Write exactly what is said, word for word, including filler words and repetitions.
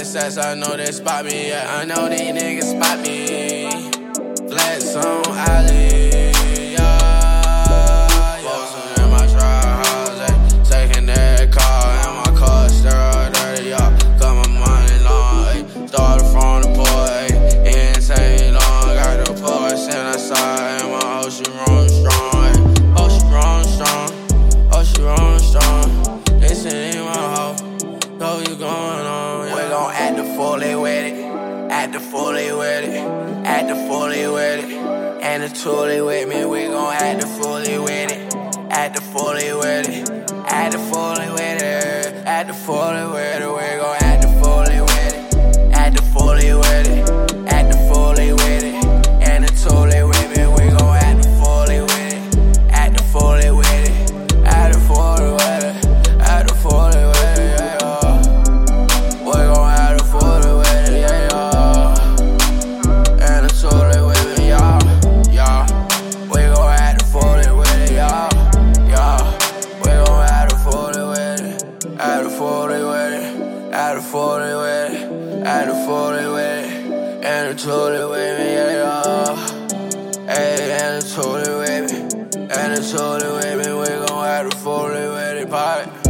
success, I know they spot me. Yeah, I know these niggas spot me. Flex on alley, yeah. Posted in my trap house, ay. Secondary car, and my car still dirty, yeah. Got my money long, ay. Started from the boy, ay. Insane long, got the Porsche inside, and my hoe she rolling strong, ay. Oh, she rolling strong, oh, she rolling strong. They say in my hoe, so you going on, yeah. We gon' act the fully with it, act the fully with it, act the fully with it. And the truly with me, we gon' act the fully with it, act the fully with it, act the fully with it, act the fully with it. We gon' act the fully with it, act the fully with it, act the fully with it. And the truly with me, we gon' act the fully with it, act the fully with it, act the fully with it, act the fully with it, yeah, yeah. We gon' act the fully with it, yeah, yeah. And the truly with me, yeah. Yeah, we gon' act the fully with it, yeah, yeah. We gon' act the fully with it, act the fully with it, act the fully with it, act the fully with it, and the truly with me, yeah, yeah. Hey, and the truly with me, and the truly with me, we gon' act the fully with it, party.